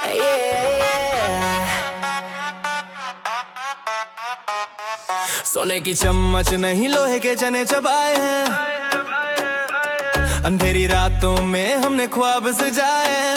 सोने की चम्मच नहीं लोहे के चने चबाए हैं। अंधेरी रातों में हमने ख्वाब सजाए हैं।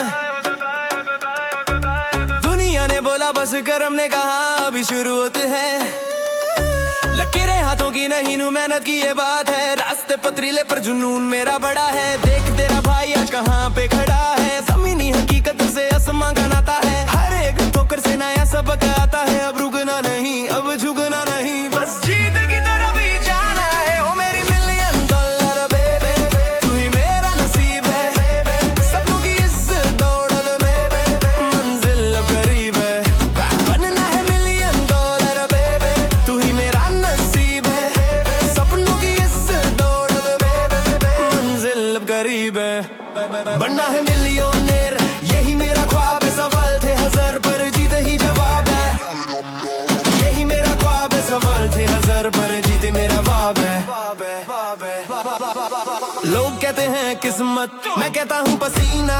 दुनिया ने बोला बस कर, हमने कहा अभी शुरू होते हैं। लकीरें हाथों की नहीं नू मेहनत की ये बात है। रास्ते पथरीले पर जुनून मेरा बड़ा है। देख तेरा भाई आज कहाँ पे खड़ा है। ज़मीनी हकीकत से आसमां का नाता है। हर एक ठोकर से नया सबक आता है। अब रुकना नहीं, अब झुकना नहीं, बस जीत की तरफ ही जाना है। ओ मेरी $1 मिलियन बेबे, तू ही मेरा नसीब है। सपनों की इस दौड़ में मंजिल करीब है। बनना है $1 मिलियन बेबे, तू ही मेरा नसीब है। सपनों की इस दौड़ में मंजिल करीब है। बनना है मिलियनेयर, यही मेरा ख्वाब है। सवाल थे हजार पर जीते ही जवाब है। यही मेरा ख्वाब है। सवाल थे हजार पर जीते मेरा ख्वाब है। लोग कहते हैं किस्मत, मैं कहता हूँ पसीना।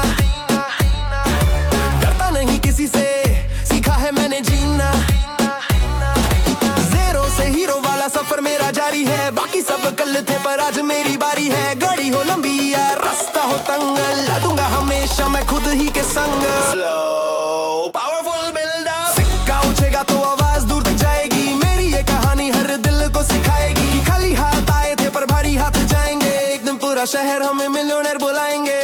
डरता नहीं किसी से, सीखा है मैंने जीना। ज़ेरो से हीरो वाला सफर मेरा जारी है। बाकी सब कल थे पर आज मेरी बारी है। गाड़ी हो लंबी या रास्ता हो तंग, ला दूंगा हमेशा मैं खुद ही के संग। Slow, powerful builder, सिक्का उछेगा तो आवाज दूर तक जाएगी। मेरी ये कहानी हर दिल को सिखाएगी। खाली हाथ आए थे पर भारी हाथ जाएंगे। एक दिन पूरा शहर हमें मिलियनेयर बुलाएंगे।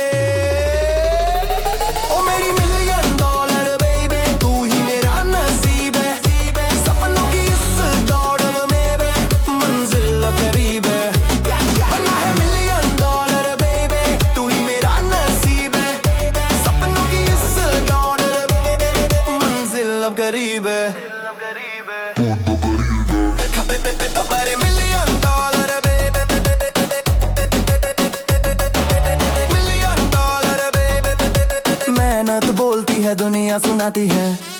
ओ मेरी $1 मिलियन बेबे, तू ही मेरा नसीब है। सपनों की इस दौड़ में मंजिल करीब है। बनना है $1 मिलियन बेबे, तू ही मेरा नसीब है। सपनों की इस दौड़ में मंजिल करीब है। $1 मिलियन मेहनत बोलती है, दुनिया सुनाती है।